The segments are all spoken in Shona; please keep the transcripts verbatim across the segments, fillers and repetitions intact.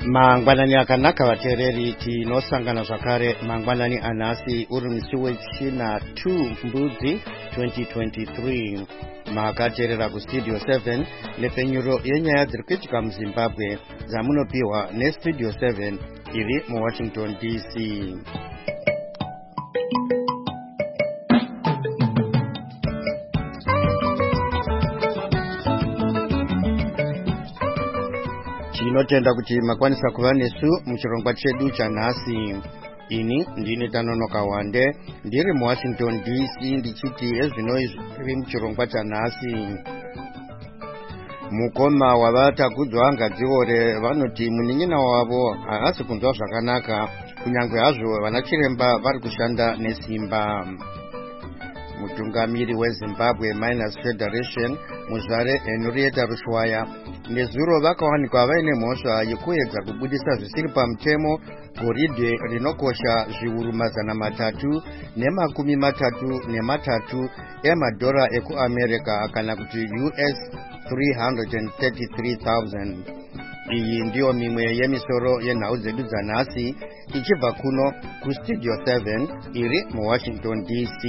Mangwanani akanaka vateereri tinosangana zvakare mangwanani anhasi uri musi wechina two mbudzi twenty twenty-three makateerera kustudio seven nepfenyuro yenyaya dziri kuitika muzimbabwe dzamunopiwa nestudio seven iri muwashington D C. Tinotenda kuti makwanisa kuva nesu muchirongwa chedu chanhasi. Ini ndine Tanonoka Wande ndiri muWashington D C ndichiti ezvinoi zviri muchirongwa chanhasi. Mukoma wavatakudzwa Ngadziore vanoti munin'ina wavo haasi kunzwa zvakanaka kunyange hazvo vanachiremba vari kushanda nesimba. Mutungamiri weZimbabwe Miners Federation Muzvare Henrietta Rushwaya nezuro vakawanikwa vaine mhosva yekuedza kubudisa zvisiri pamutemo goridhe rinokosha zviuru mazana matatu nemakumi matatu nematatu emadhora ekuAmerica kana kuti U S three hundred thirty-three thousand. Iyi ndiyo mimwe yemisoro yenhau dzedu dzanhasi ichibva kuno kustudio seven iri muWashington D C.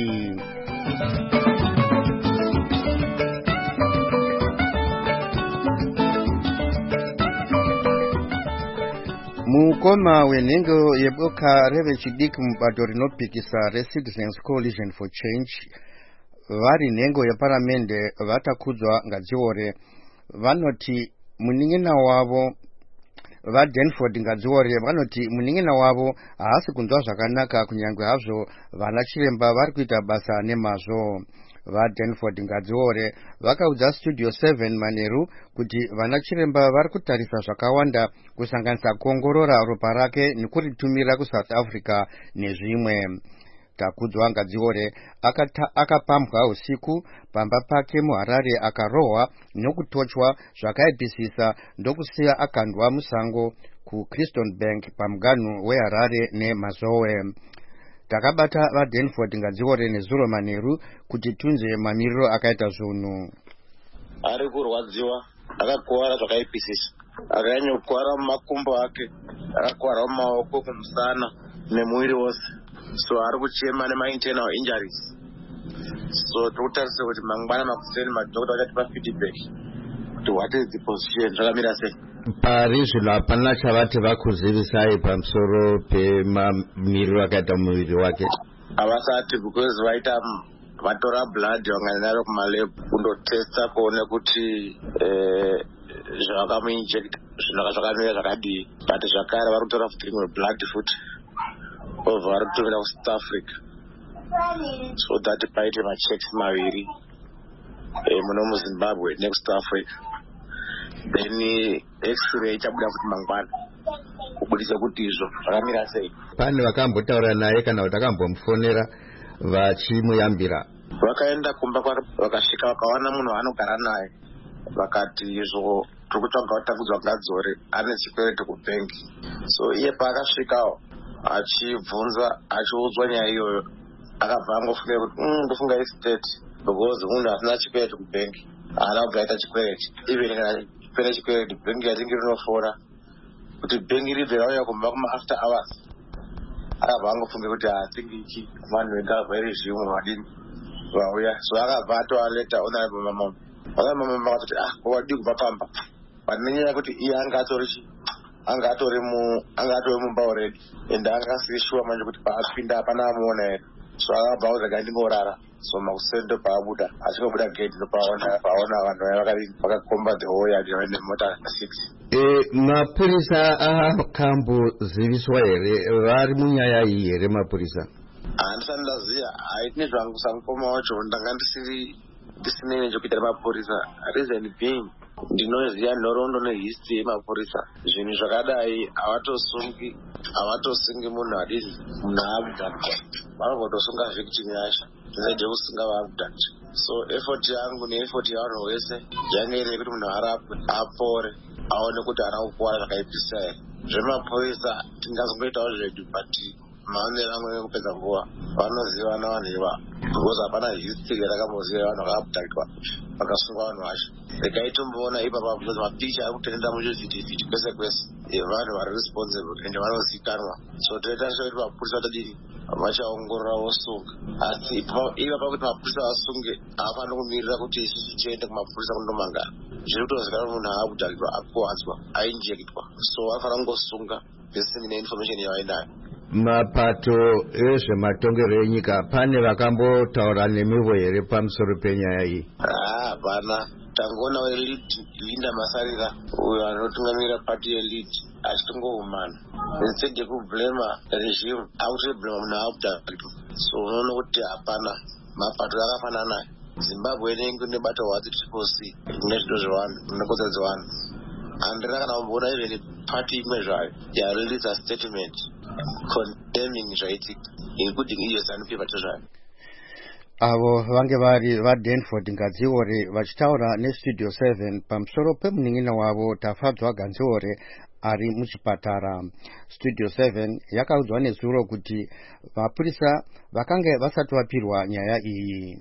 Mukoma wenhengo yeboka revechidiki mubato rinopikisa reCitizens Coalition for Change vari nhengo yeparamende vatakudzwa Ngadziore vanoti munin'ina wavo vaDenford Ngadziore vanoti munin'ina wavo haasi kunzwa zvakanaka kunyange hazvo vanachiremba vari kuita basa nemazvo. VaDenford Ngadziore vakaudza studio seven manheru kuti vanachiremba vari kutarisa zvakawanda kusanganisa kuongorora ropa rake nekuritumira kuSouth Africa nezvimwe. Takudzwa Ngadziore akapambwa usiku pamba pake muHarare akarohwa nokutochwa zvakaipisisa ndokusiya akandwa musango kuCryston Bank pamuganhu weHarare neMazowe. Takabata vaDenford Ngadziore nezuro manheru kuti tunze mamiriro akaita zvunhu. Ari kurwadziwa, akakuwara zvakaipisisa, akanyanyokuvara mumakumbo ake, akakuwara mumaoko, kumusana nemuviri wose. So ari kuchema nema-internal injuries. So tokutarisira kuti mangwana makuseni madhokota vachatipa feedback kuti what is the position, zvakamira sei. Pari zvino hapana chavati vakuzivisai pamusoro pemamiriro akaita muviri wake? Havasati, because vaita vatora blood vanganaro kumalab kundotesta kuone kuti zvavakamuinject zvinhu zvakamira zvakadii, but zvakare vari kutora futi rimwe blood futi obva vari kutumira kuSouth Africa so that paite machecks maviri muno muZimbabwe nekusouth Africa, then x-ray ichabuda futi mangwana kubudisa kuti izvo zvakamira sei. Pane vakambotaura naye kana kuti akambomufonera vachimuyambira? Vakaenda kumba kwake vakasvika vakawana munhu anogara naye vakati izvo tiri kutsvaga vatakudzwa Ngadziore ane chikwereti kubhengi. So iye paakasvikawo achibvunza achiudzwa nyaya iyoyo akabva angofunga kuti ndofunga estate because munhu asina chikwereti kubhengi haana kubva aita chikwereti. Even kana pene chikwereti bhengi yatingi rinofora kuti bhengi ribve rauya kumba kuma after hours. Akabva angofunga kuti hatingi ichi vanhu vegavha iri zvimwe vadini vauya. So akabva atova leta honorable Mamamba. Honorable Mamamba akatoti ah wadi kubva pamba but nenyaya yekuti iye anga atori chi anga atori mu anga atori mumba already and anga asishuwa manje kuti paapinda hapana amuona here. So akabva auza kuti ndingorara. So makusendo paabuda achikobuda gate nopaona paona vanhu vakakomba the whole yard vane mota six. Eh, mapurisa akamboziviswa here vari munyaya iyi here mapurisa? Handisati ndaziva, haitini zvangu samukoma wacho ndanga ndisiri ndisinei nechekuita nemapurisa. Reason being ndinoziva nhoroondo nehistory yemapurisa. Zvinhu zvakadai havatosungi havatosungi munhu adini munhu aabhudancha, vanongotosunga victim yacho zvisaide kusunga vaabhudancha. So effort yangu neeffort yavanhu vese yange iri yekuti munhu arapwe apore aone kuti haana kukuwara zvakaipisisa here. Zvemapurisa tingazongoitawo zvedu but maonero amwe ekupedza nguva vanoziva navanhu iva because hapana history yatakamboziva vanhu vakaabhudhaktwa vakasungwa vanhu vacho. Rekaitomboona ipapa because mapikicha ari kutenda muzvivhitivhiti kwese kwese evanhu vari responsible ende vanozikanwa. So toita sure kuti mapurisa tadini vachaongorora vosunga. Asi ipapa kuti mapurisa vasunge havafaniri kumirira kuti isusu tiende kumapurisa kundomangana. Zviri kutozikanwa kuti munhu haakudhakirwa akuwadzwa ainjekitwa. So vanofanira kungosunga besimine information yavainayo. Mapato ezvematongero enyika pane vakambotaura nemivo here pamusoro penyaya iyi? Ah, hapana. Tangoona weLead Linda Masarira uyo anotungamirira pati yeLead achitongoumana. Instead yekublema regime akutoblema munhu akudhakirwa. So unoona kuti hapana mapato akafanana. Zimbabwe inenge nebata wati triple C nezvito zvevanhu nekodzero dzevanhu. Handina kana kumboona even pati imwe zvayo yareleasa statement condemning zvaitika including iyo ZANU P F zvayo. Avo vange vari vaDanford Ngadziore vachitaura neStudio seven pamusoro pemunin'ina wavo Tafadzwa Ganziore ari muchipatara. Studio seven yakaudzwa nezuro kuti mapurisa vakanga vasati vapirwa nyaya iyi.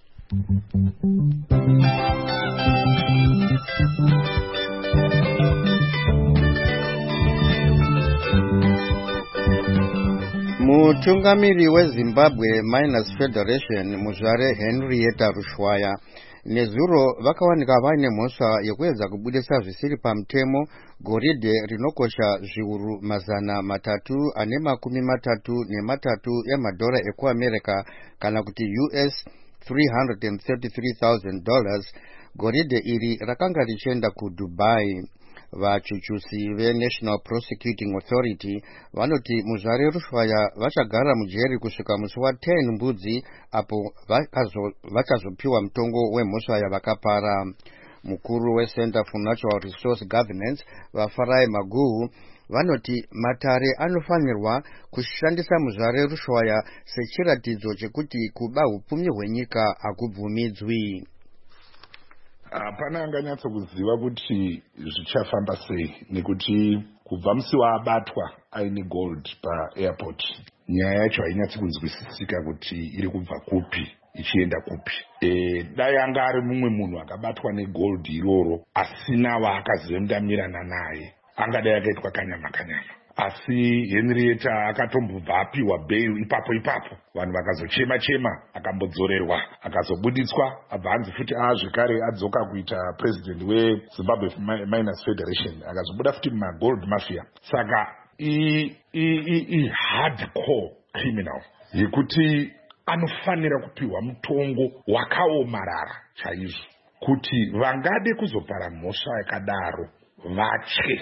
Mutungamiri weZimbabwe Miners Federation Muzvare Henrietta Rushwaya nezuro vakawanika vaine mhosva yekuedza kubudisa zvisiri pamutemo goridhe rinokosha zviuru mazana matatu ane makumi matatu nematatu emadhora ekuAmerica kana kuti U S three hundred thirty-three thousand dollars. Goridhe iri rakanga richienda kuDubai. Vachuchusi veNational Prosecuting Authority vanoti Muzvare Rushwaya vachagara mujeri kusvika musi wa10 mbudzi apo vachazopiwa mutongo wemhosva yavakapara. Mukuru weCenter for Natural Resource Governance vaFarai Maguhu vanoti matare anofanirwa kushandisa Muzvare Rushwaya sechiratidzo chekuti kuba upfumi hwenyika hakubvumidzwi. Hapana anganyatso kuziva kuti zvichafamba sei nekuti kubva musi waabatwa aine gold paairport nyaya yacho hainyatsi kunzwisisika kuti iri kubva kupi ichienda kupi. E, dai anga ari mumwe munhu akabatwa negold iroro asina waakazoendamirana naye angadai akaitwa kanyama kanyama. Asi Henrietta akatombobva apiwa bail ipapo ipapo vanhu vakazochema chema akambodzorerwa akazobuditswa abva anzi futi azvikare adzoka kuita president weZimbabwe Miners Federation akazobuda futi mumagold mafia. Saka i, i, i, i hardcore criminal yekuti anofanira kupiwa mutongo wakaomarara chaizvo kuti vangade kuzopara mhosva yakadaro vache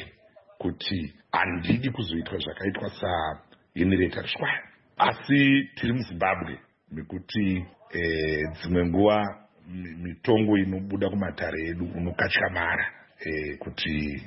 kuti handidi kuzoitwa zvakaitwa saHenrietta Rushwaya. Asi tiri muZimbabwe mekuti e, dzimwe nguva mitongo inobuda kumatare edu unokatyamara e, kuti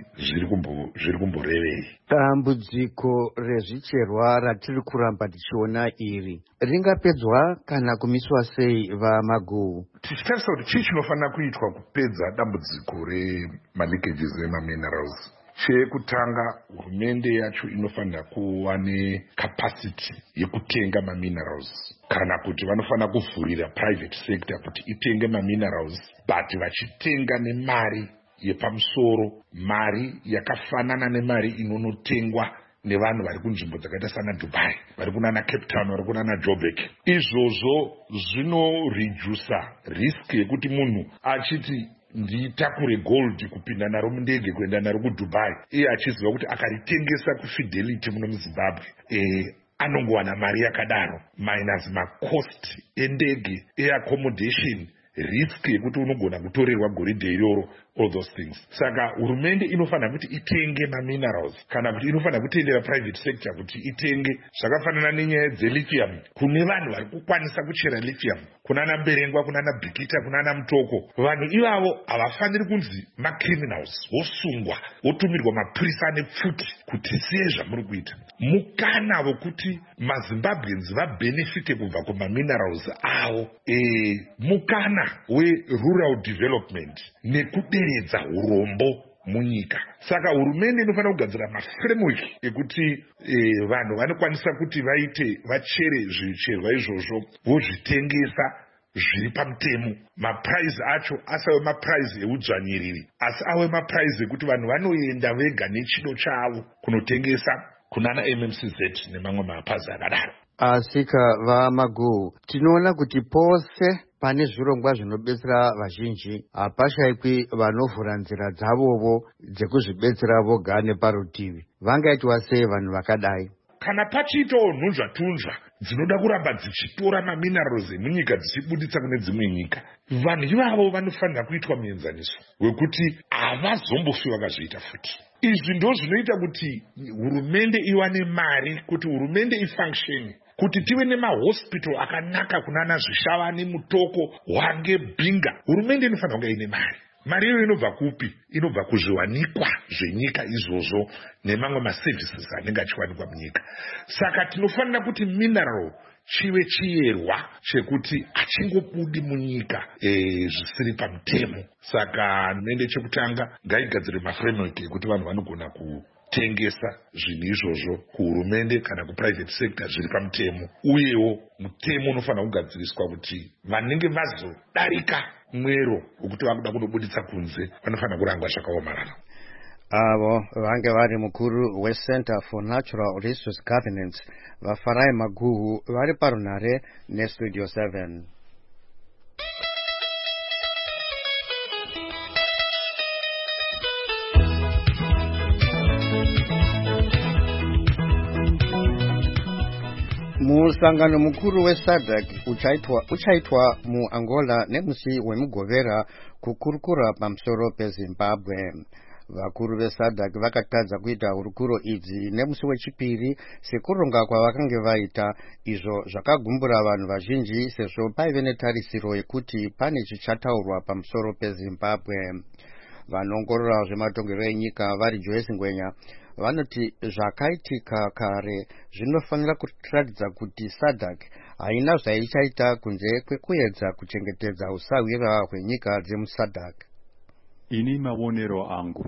zviri kumborevei. Dambudziko rezvicherwa ratiri kuramba tichiona iri ringapedzwa kana kumiswa sei vaMaguhu? Tichitarisa kuti chii chinofanira kuitwa kupedza dambudziko remaleakages emaminerals. Chekutanga hurumende yacho inofanira kuva necapacity yekutenga maminerals kana kuti vanofanira kuvhurira private sector kuti itenge maminerals but vachitenga nemari yepamusoro, mari yakafanana nemari inonotengwa nevanhu vari kunzvimbo dzakaita sana Dubai, vari kunana Cape Town, vari kunana Joburg. Izvozvo zvinoredusa risk yekuti munhu achiti nditakure gold kupinda naro mundege kuenda naro kuDubai iye achiziva kuti akaritengesa kuFidelity muno muZimbabwe e, anongowana mari yakadaro minus macost endege, accommodation, risk yekuti unogona kutorerwa goridhe iroro, all those things. Saka hurumende inofanira kuti itenge maminerals kana kuti inofanira kutendera private sector kuti itenge zvakafanana nenyaya dzelithium kune vanhu vari kukwanisa kuchera lithium kunana Mberengwa, kunana Bhikita, kunana Mutoko. Vanhu ivavo havafaniri kunzi macriminals vosungwa votumirwa mapurisa nepfuti kuti siye zvamuri kuita. Mukana wokuti maZimbabweans vabenefite kubva kumaminerals avo, e, mukana werural development nekuderedza urombo munyika. Saka hurumende inofanira kugadzira maframework ekuti e, vanhu vanokwanisa kuti vaite vachere zvicherwa izvozvo vozvitengesa zviri pamutemo, mapuraizi acho asave mapuraizi eudzvanyiriri, asi ave mapuraizi ekuti vanhu vanoenda vega nechido chavo kunotengesa kunana M M C Z nemamwe mapazi akadaro. Asika vaMaguhu, tinoona kuti pose pane zvirongwa zvinobetsera vazhinji hapashayikwi vanovhura nzira dzavovo dzekuzvibetsera voga neparutivi. Vangaitwa sei vanhu vakadai? Kana pachiitawo nhunzvatunzva dzinoda kuramba dzichitora maminerals emunyika dzichibuditsa kune dzimwe nyika, vanhu ivavo vanofanira kuitwa muenzaniso wekuti havazombofi vakazviita futi. Izvi ndo zvinoita kuti hurumende iwane mari, kuti hurumende ifunctione, kuti tive nemahospital akanaka kunana Zvishavane, Mutoko, Hwange, Bhinga. Hurumende inofanira kunge ine mari. Mari iyo inobva kupi? Inobva kuzviwanikwa zvenyika izvozvo nemamwe maservices anenge achiwanikwa munyika. Saka tinofanira kuti mineral chive chiyerwa chekuti achingobudi munyika e, zvisiri pamutemo. Saka nende chekutanga ngaigadzire maframework ekuti vanhu vanogona kutengesa zvinhu izvozvo kuhurumende kana kuprivate sector zviri pamutemo. Uyewo mutemo unofanira kugadziriswa kuti vanenge vazodarika mwero wekuti vakuda kunobuditsa kunze vanofanira kurangwa zvakaomarara. Avo vange vari mukuru weCenter for Natural Resource Governance vaFarai Maguhu vari parunhare neStudio seven. Musangano mukuru weSADC uchaitwa uchaitwa muAngola nemusi wemugovera kukurukura pamusoro peZimbabwe. Vakuru veSADC vakatadza kuita hurukuro idzi nemusi wechipiri sekuronga kwavakange vaita, izvo zvakagumbura vanhu vazhinji sezvo paive netarisiro yekuti pane chichataurwa pamusoro peZimbabwe. Vanongorora zvematongerwo enyika vari Joyce Ngwenya vanoti zvakaitika kare zvinofanira kuratidza kuti SADC haina zvaichaita kunze kwekuedza kuchengetedza usawira hwenyika dzemuSADC. Ini maonero angu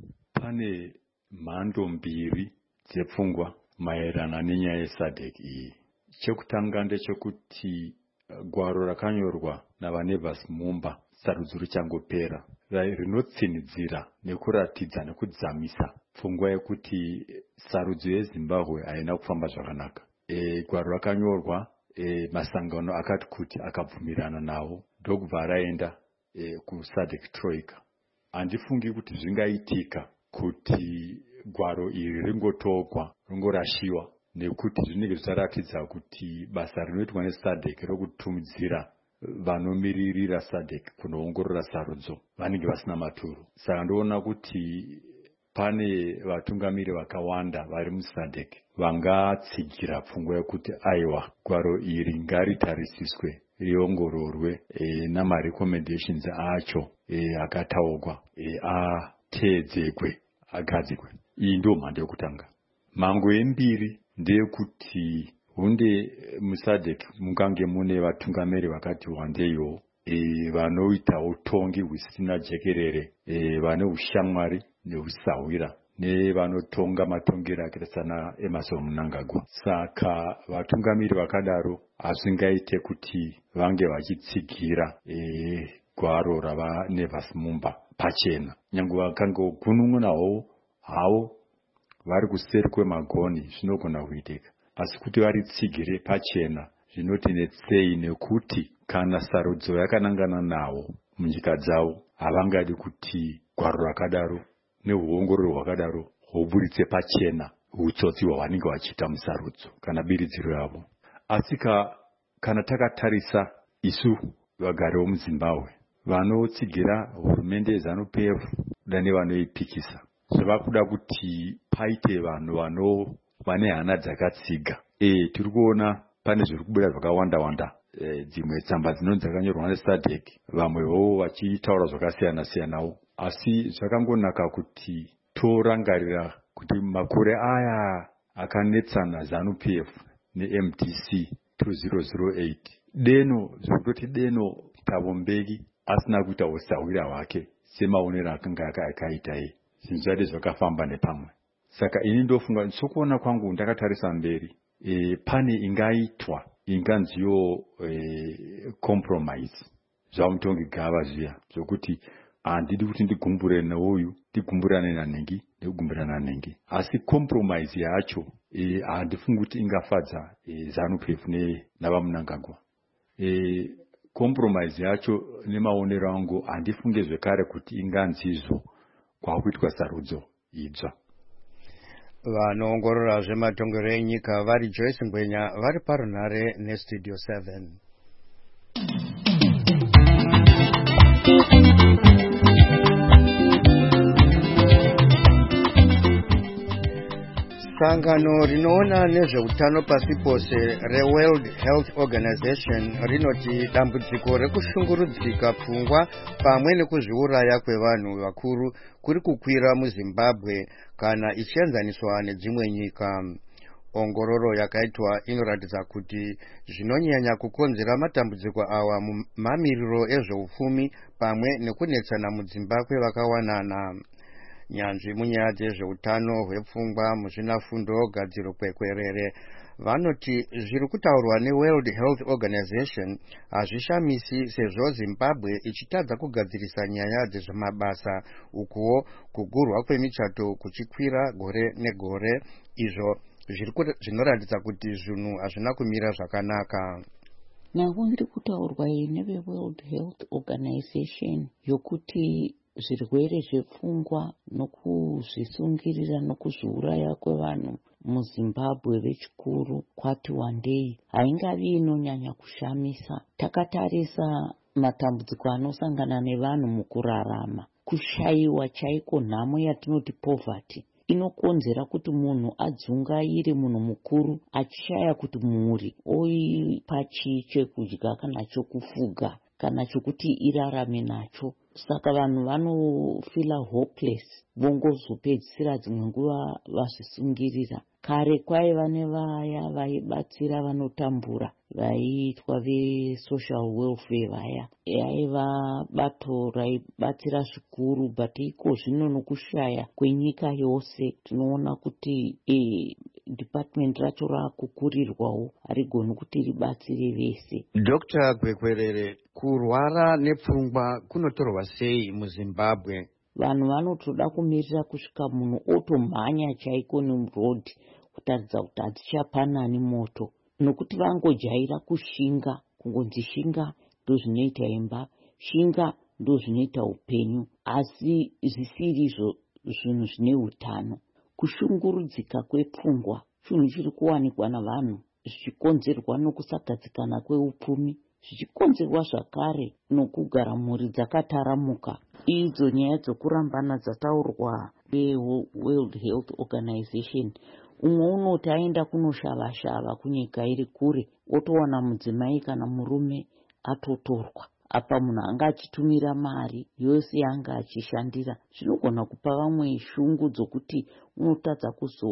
pane mhando mbiri dzepfungwa maererano nenyaya yeSADC iyi. Chekutanga ndechekuti gwaro rakanyorwa navanevhas Mumba sarudzo richangopera rinotsinidzira nekuratidza nekudzamisa pfungwa yekuti sarudzo yeZimbabwe haina kufamba zvakanaka. E, gwaro rakanyorwa, e, masangano akati kuti akabvumirana nawo ndokubva raenda e, kuSADC Troika. Handifungi kuti zvingaitika kuti gwaro iri ringotogwa ringorashiwa, nekuti zvinenge zvicharatidza kuti basa rinoitwa neSADC rokutumidzira vanomiririra SADC kunoongorora sarudzo vanenge vasina maturo. Saka ndoona kuti pane vatungamiri vakawanda vari muSADC vangatsigira pfungwa yekuti aiwa gwaro iri ngaritarisiswe riongororwe e, namarecommendations acho e, akataurwa e, ateedzekwe agadzikwe. Iyi ndio mhando yekutanga. Mango yembiri ndeyekuti hunde muSADC mungange mune vatungamiri vakati wandeiwo e, vanoita utongi husina jekerere, e, vane ushamwari neusawira nevanotonga matongero akaita sana Emmerson Mnangagwa. Saka vatungamiri vakadaro hazvingaite kuti vange vachitsigira e, gwaro ravanevhas Mumba pachena. Nyange vakange gunun'unawo havo vari kuseri kwemagoni zvinogona kuitika, asi kuti varitsigire pachena zvinotinetsei, nekuti kana sarudzo yakanangana nawo munyika dzavo havangadi kuti gwaro rakadaro nehuongororo hwakadaro huburitse pachena utsotsi hwavanenge vachiita musarudzo kana biridziro yavo. Asi kana takatarisa isu vagari vomuZimbabwe vanotsigira hurumende yeZANU-P F kuda nevanoipikisa, zvava kuda kuti paite vanhu vano vane hana dzakatsiga. E, tiri kuona pane zviri kubuda zvakawanda wanda, e, dzimwe tsamba dzinonzi dzakanyorwa neSADC, vamwewo vachitaura zvakasiyana siyanawo. Asi zvakangonaka kuti torangarira kuti makore aya akanetsana ZANU-P F neM D C twenty oh eight, deno zvekutoti deno Thabo Mbeki asina kuita usawira hwake semaonero akanga akaita iye, zvinhu zvati zvakafamba nepamwe. Saka ini ndofunga sokuona kwangu ndakatarisa mberi, e, pane ingaitwa inganziyo eh, compromise zvamutongi gava zviya zvokuti handidi kuti ndigumbure neuyu ndigumburane nanhengi ndigumburana nanhengi asi compromise yacho handifungi kuti ingafadza ZANU-P F navamunangagwa. Compromise yacho nemaonero angu handifunge zvekare kuti inganzizo kwakuitwa sarudzo idzva. Vanoongorora zvematongero enyika vari Joyce Ngwenya vari parunhare nestudio seven. Sangano rinoona nezveutano pasi pose reWorld Health Organization rinoti dambudziko rekushungurudzika pfungwa pamwe nekuzviuraya kwevanhu vakuru kuri kukwira muZimbabwe kana ichienzaniswa nedzimwe nyika. Ongororo yakaitwa inoratidza kuti zvinonyanya kukonzera matambudziko awa mumamiriro ezveupfumi pamwe nekunetsana muZimbabwe vakawanana. Nyanzvi munyaya dzezveutano hwepfungwa muzvinafundo gadziro kwekwerere vanoti zviri kutaurwa neWorld Health Organization hazvishamisi sezvo Zimbabwe ichitadza kugadzirisa nyaya dzezvemabasa ukuwo kugurwa kwemichato kuchikwira gore negore izvo zvinoratidza kuti zvinhu hazvina kumira zvakanaka. Nawo ndiri kutaurwa neveWorld Health Organization yokuti zvirwere zvepfungwa nokuzvisungirira nokuzviuraya kwevanhu muZimbabwe vechikuru kwati wandei haingavi inonyanya kushamisa. Takatarisa matambudziko anosangana nevanhu mukurarama, kushayiwa chaiko, nhamo yatinoti poverty inokonzera kuti munhu adzungaire munhu mukuru achishaya kuti mhuri oipa chii chekudya kana chokufuga kana chokuti irarame nacho. Saka vanhu vanofila hopeless vongozopedzisira dzimwe nguva vazvisungirira. Kare kwaiva nevaya vaibatsira vanotambura vaiitwa vesocial welfare vaya yaiva bato raibatsira zvikuru, but iko zvino nokushaya kwenyika yose tinoona kuti e, department racho raakukurirwawo harigoni kuti ribatsire vese. Doctor Gwekwerere, kurwara nepfungwa kunotorwa sei muZimbabwe? Vanhu vanotoda kumirira kusvika munhu otomhanya chaiko nemuroad kutaridza kuti hadzichapanani moto, nokuti vangojaira kushinga, kungonzi shinga ndo zvinoita imba, shinga ndo zvinoita upenyu, asi zvisirizvo zvinhu zvine utano. Kushungurudzika kwepfungwa chinhu chiri kuwanikwa navanhu zvichikonzerwa nokusagadzikana kweupfumi, zvichikonzerwa zvakare nokugara mhuri dzakataramuka. Idzo nyaya dzokurambana dzataurwa neWorld Health Organization. Umwe unoti aenda kunoshava-shava kunyika iri kure otowana mudzimai kana murume atotorwa. Apa munhu anga achitumira mari yose yanga achishandira. Zvinogona kupa vamwe shungu dzokuti unotadza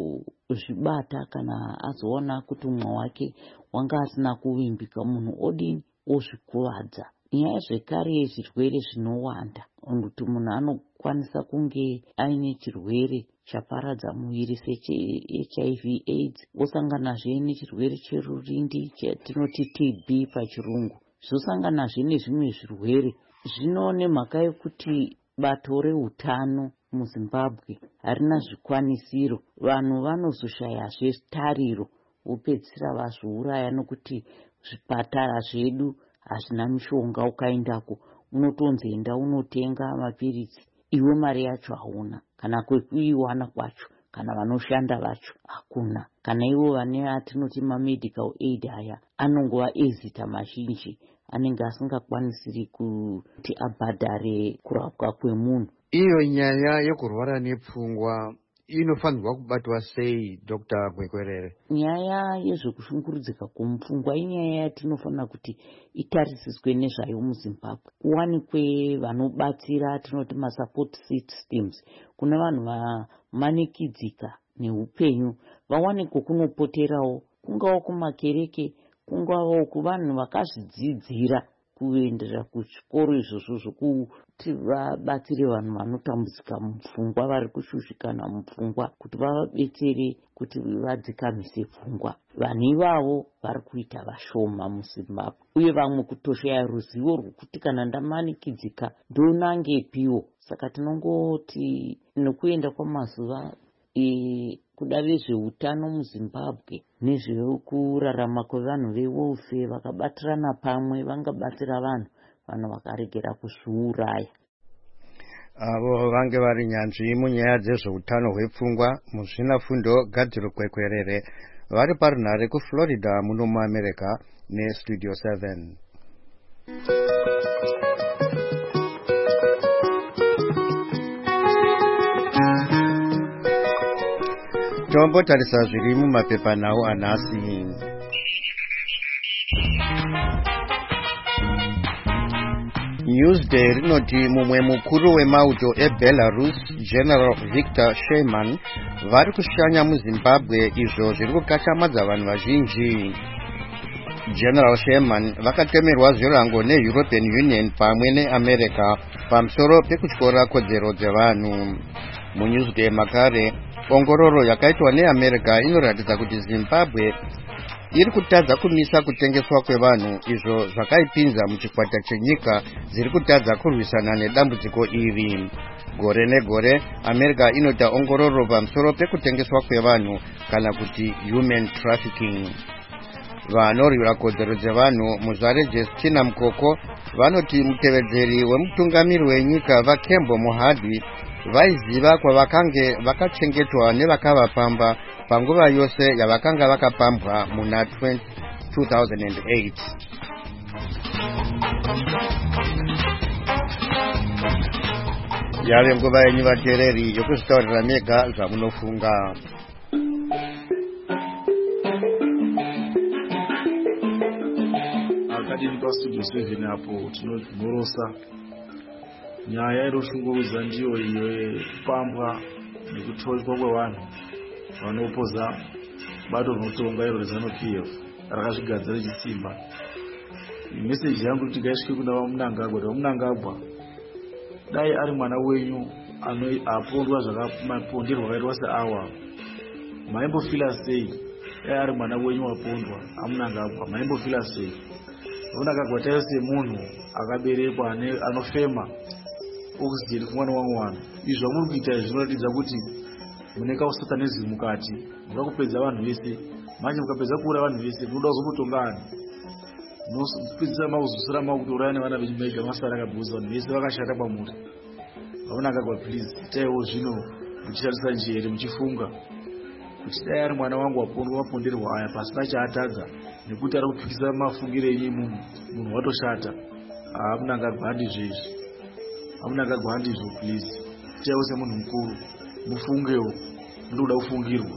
kuzozvibata kana azoona kuti umwe wake wanga asina kuvimbika, munhu odini ozvikuvadza. Nyaya zvekare yezvirwere zvinowanda, kuti munhu anokwanisa kunge aine chirwere chaparadza muviri seche-H I V AIDS, osanganazve nechirwere cherurindi chatinoti T B pachirungu, zvosanganazve nezvimwe zvirwere. Zvino nemhaka yekuti bato reutano muZimbabwe harina zvikwanisiro, vanhu vanozoshayazve tariro vopedzisira vazviuraya nokuti zvipatara zvedu hazvina mishonga. Ukaendako unotonzi enda unotenga mapiritsi, iwe mari yacho hauna, kana kwekuiwana kwacho kana vanoshanda vacho hakuna, kana ivo vane atinoti mamedical aid aya anongova ezita mazhinji anenge asingakwanisiri kuti abhadhare kurapwa kwemunhu. Iyo nyaya yekurwara nepfungwa inofanirwa kubatwa sei, Doctor Gwekwerere? Nyaya yezvekushungurudzika kwemupfungwa inyaya yatinofanira kuti itarisiswe nezvayo muZimbabwe. Kuwanikwe vanobatsira tinoti masupport systems kuna vanhu vamanikidzika neupenyu, vawanikwe kunopoterawo, kungawo kumakereke, kungawo kuvanhu vakazvidzidzira kuendera kuzvikoro izvozvo zvokuti vabatsire vanhu vanotambudzika mupfungwa, vari kushushikana mupfungwa, kuti vavabetsere kuti vadzikamise pfungwa. Vanhu ivavo vari kuita vashoma muZimbabwe, uye vamwe kutoshaya ruzivo rwokuti kana ndamanikidzika ndonangepiwo. Saka tinongoti nekuenda kwamazuva e, kuda vezveutano muZimbabwe nezvekurarama kwevanhu vewelfare vakabatirana pamwe vangabatsira vanhu vanhu vakaregera kuzviuraya. Avo vange vari nyanzvi munyaya dzezveutano hwepfungwa muzvinafundo Gadziro Kwekwerere vari parunhare kuFlorida muno muAmerica neStudio seven. Tombotarisa zviri mumapepanhau anhasi. Newsday rinoti mumwe mukuru wemauto eBelarus General Viktor Sheyman vari kushanya muZimbabwe, izvo zviri kukashamadza vanhu vazhinji. General Sheyman vakatemerwa zvirango neEuropean Union pamwe neAmerica pamusoro pekutyora kodzero dzevanhu. MuNewsday makare ongororo yakaitwa neAmerica inoratidza kuti Zimbabwe iri kutadza kumisa kutengeswa kwevanhu, izvo zvakaipinza muchikwata chenyika dziri kutadza kurwisana nedambudziko iri. Gore negore America inoita ongororo pamusoro pekutengeswa kwevanhu kana kuti human trafficking. Vanorwira kodzero dzevanhu muzvare Justina Mukoko vanoti mutevedzeri wemutungamiri wenyika vaKembo Mohadi vaiziva kwavakange vakachengetwa nevakavapamba panguva yose yavakanga vakapambwa muna two thousand eight. Yave nguva yenyu vateereri yokuzvitaurira mega zvamunofunga. Akadini paStudio seven apo tinorosa nyaya inoshungurudza ndiyo iyo yekupambwa nekutorwa kwevanhu vanopoza bato rinotonga iro reZANU-P F rakazvigadzira richisimba. Meseji yangu kuti ngaisvike kuna vaMunangagwa. vaMunangagwa dai ari mwana wenyu apondwa zvakamaponderwa akaitwa seawa, maimbofila sei? Dai ari mwana wenyu apondwa aMunangagwa, maimbofila sei? vaMunangagwa tayo semunhu akaberekwa anofema oxygen kumwana wangu wanhu. Izvo muri kuita zvinoratidza kuti mune kausatanism mukati, munoda kupedza vanhu vese. Manje mukapedza kuura vanhu vese munoda kuzomutonga vanhu, munopedzisa mauzusira makutouraya nevana vechimega masara akabhuza vanhu vese vakashata kwamuri. vaMunangagwa please itaiwo zvino muchishandisa njere muchifunga kuti dai ari mwana wangu wapondwa maponderwa aya pasina chaatadza nekuti ari kupikisa mafungiro enyu munhu munhu watoshata. vaMunangagwa handizvo izvi, vaMunangagwa handizvo please. Itaiwo semunhu mukuru mufungewo, ndoda kufungirwa.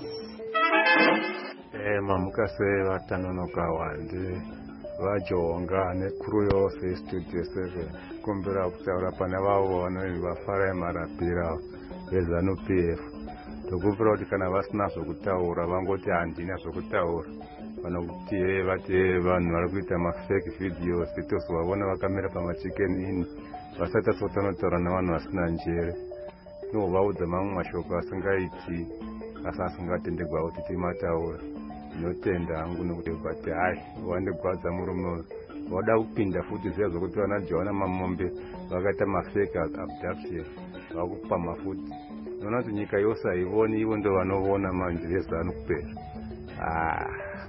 Eh mamukase vatanonoka wande vajonga nekuru yose Studio seven kumbira kutaura pana vavo vanoi vafara marapira veZANU-P F. Tokumbira kuti kana vasina zvokutaura vangoti handina zvokutaura, vanokuti vati vanhu vari kuita mafake videos tozovavona vakamira pamachicken inn vasati asotanotaura navanhu vasina njere. Tinovaudza mamwe mashoko asingaiti asi asingatendegwa kuti timataura. Ndinotenda hangu nekuti bati hai wandegwadza murume uyu wada kupinda futi ziya zvokuti vana Joana Mamombe vakaita mafake abduction vakupa mafuti. Unoona kuti nyika yose haivoni, ivo ndo vanoona manje veZANU kupera. Ah.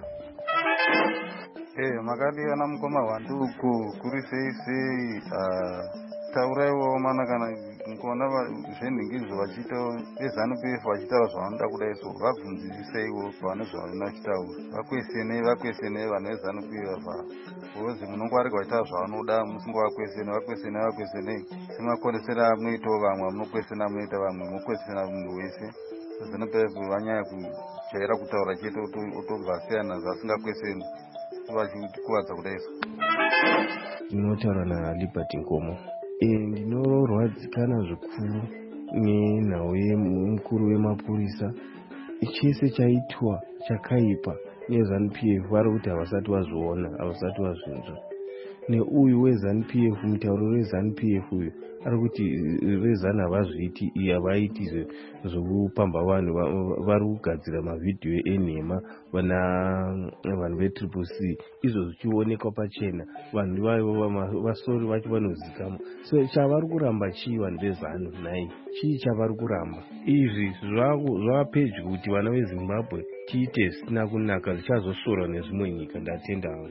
Eh makadi ana mukoma wanduku kuri sei sei ah tauraiwo mana kana ngona zvenhingizvo vachita veZANU-P F vachitaura zvavanoda kudai so vabvunziseiwo pavanozvaona vachitaura vakwesene vakwesene vanhu veZANU-P F uzi munongwarirwa vaita zvavanoda musingovakwesene vakwesene vakwesene semakonesera amunoitawo vamwe munokwesena munoita vamwe munokwesena munhu wese. ZANU-P F vanyaya kujaira kutaura chete otobva siyana zvasingakweseni vachikuvadza kudai so. Ndinotaura naLiberty Nkomo. Ndinorwadzikana zvikuru nenhau yemukuru wemapurisa. Chese chaitwa chakaipa neZANU-P F vari kuti havasati vazviona, havasati vazvinzwa. neuyu weZANU P F, mutauro weZANU P F uyu ari kuti vezana havazviiti havaiti zvokupamba vanhu, vari kugadzira mavhidhiyo enhema vana vanhu vetriple C, izvo zvichionekwa pachena, vanhu vavo vasori vacho vanozikama. So chavari kuramba chii vanhu vezanu nai, chii chavari kuramba? Izvi zvava pedyo kuti vana veZimbabwe tiite zvisina kunaka, zvichazosora nezvimwe nyika. Ndatenda havo.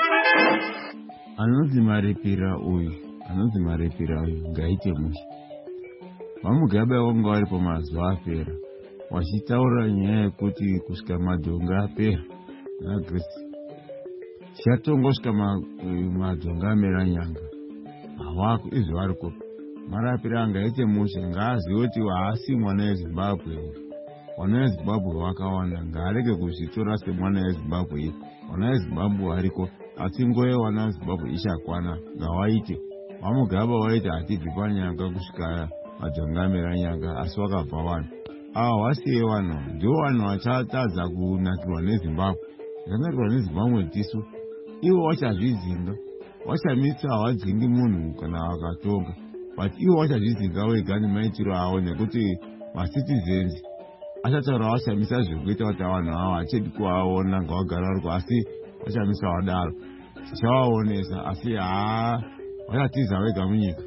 Anonzi maripira uyu anonzi maripira uyu ngaite musha. Vamugabe vanga varipo mazuva apera wachitaura nyaya yekuti kusvika madhonga apera nagresi chatongosvika madhonga amera nyanga hawako izvo variko. Marapira angaite musha, ngaazive kuti haasi mwana weZimbabwe. Mwana weZimbabwe wakawanda, ngaarege kuzvitora semwana weZimbabwe. Mwana weZimbabwe ariko, asi nguva yewana weZimbabwe ichakwana, ngawaite. Vamugaba waiti hatibvi panyanga kusvika madhonga amera nyanga, asi wakabva vanhu ava wasiye vanhu, ndivo vanhu vachatadza kunakirwa neZimbabwe. Yakanakirwa neZimbabwe tisu, ivo wachazvidzinga, wachamisa hawadzingi munhu kana wakatonga, but ivo wachazvidzinga wega nemaitiro avo, nekuti macitizens achataura wachamisa zvekuita kuti vanhu ava hachedi kuvaona ngavagara variko, asi wachamisa wadaro tichavaonesa, asi haa wachatiza wega munyika.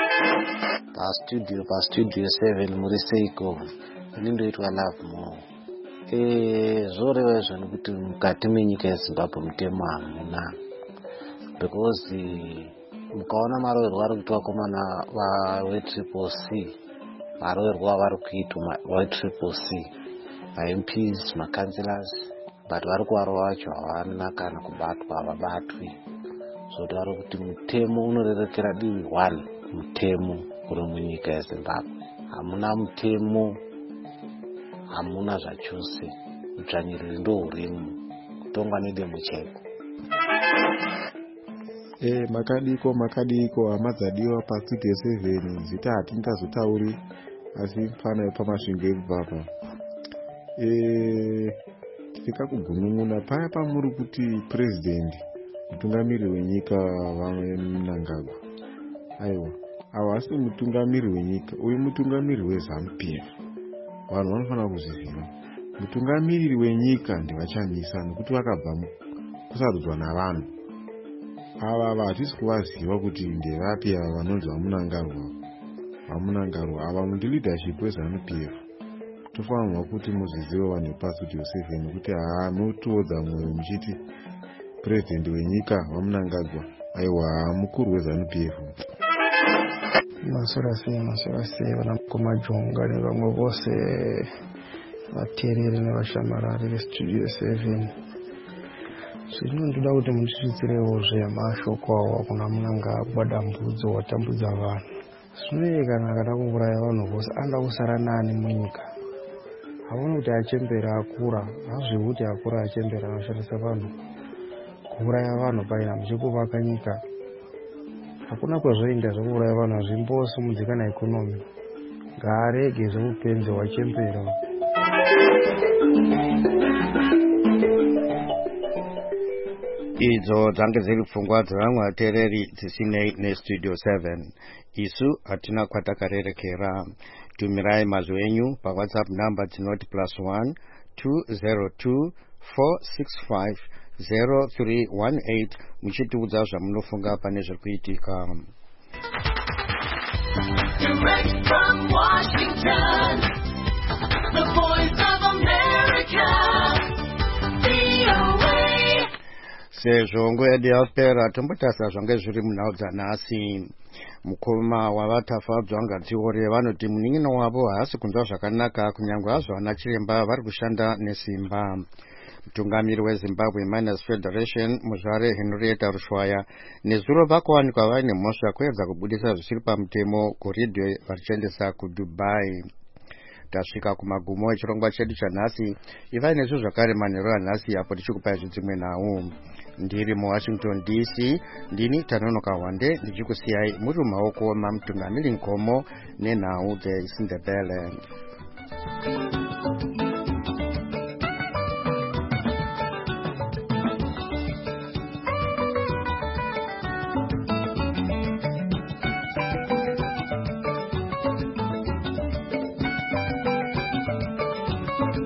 Pastudio pastudio seven muri seiko inondoitwa love more. Eh, zvoreva izvo nekuti mukati menyika yeZimbabwe mutemo hamuna, because mukaona maroverwa ari kuitwa vakomana vetriple C, maroverwa vari kuitwa vetriple C, maM Ps, makanselors, but vari kuvarova vacho havana kana kubatwa, havabatwi. Zvoda vari kuti mutemo unorerekera divi one, mutemo uri munyika yeZimbabwe. Hamuna mutemo, hamuna zvachose, utsvanyiriri ndo hurimo, kutongwa nedemo chaiko. Eh, makadiko makadiko hamadzadiwa pastudio seven, zita hatingazotauri asi pana pamasvingo ekubvapa. Eh, tika kugunun'una paya pamuri kuti president mutungamiri wenyika vamwe Mnangagwa. Aiwa, ava asi mutungamiri wenyika, uyu mutungamiri weZANU P F. Vanhu vanofanira kuzviziva, mutungamiri wenyika ndivachamisa nekuti vakabva kusarudzwa navanhu. Ava hatisi kuvaziva kuti ndevapi ava vanonzi vaMnangagwa. vaMnangagwa ava muleadership weZANU P F. Tofanirwa kuti muzvizive vanhu vepastudio seven kuti haa mutoodza mwoyo muchiti president wenyika vaMnangagwa, aiwa mukuru weZANU P F. Masora sei masora sei vana kumajonga nevamwe vose vateereri nevashamarari vestudio seven. Zvino ndoda kuti mundisvitsirewo zvemashoko awo kuna Mnangagwa, dambudzo watambudza vanhu. Zvino kana akada kuuraya vanhu vose anga kusara nani munyika? Haona kuti achembera akura, hazvivi kuti akura achembera anoshandisa vanhu kuuraya vanhu paina muchikuvaka nyika. Hakuna kwazvoenda zvokuuraya vanhu, hazvimbosimudzika naikonomi. Ngaarege zveupenzi hwachembera. Idzo dzange dziri pfungwa dzevamwe vateereri dzisinei nestudio seven. Isu hatina kwatakarerekera. Tumirai mazwi enyu paWhatsApp number dzinoti plus one two zero two four six five zero three one eight muchitiudza zvamunofunga pane zviri kuitika. Direct from Washington, the voice of America, V O A. Sezvo nguva yedu yapera, tombotasa zvange zviri munhau dzanhasi. Mukoma wavatafadzwa ngatiore vanoti munin'ina wavo haasi kunzwa zvakanaka, kunyange hazvo ana chiremba vari kushanda nesimba. Mutungamiri weZimbabwe Miners Federation Muzvare Henrietta Rushwaya nezuro vakawanikwa vaine mhosva kuedza kubudisa zvisiri pamutemo goridhe vachiendesa kuDubai. Tasvika kumagumo echirongwa chedu chanhasi. Ivai nezvo zvakare manheru anhasi apo tichikupai zvidzimwe nhau. Ndiri muWashington D C, ndini Tanonoka Wande ndichikusiyai muri mumaoko mamutungamiri Nkomo nenhau dzeIsindebele.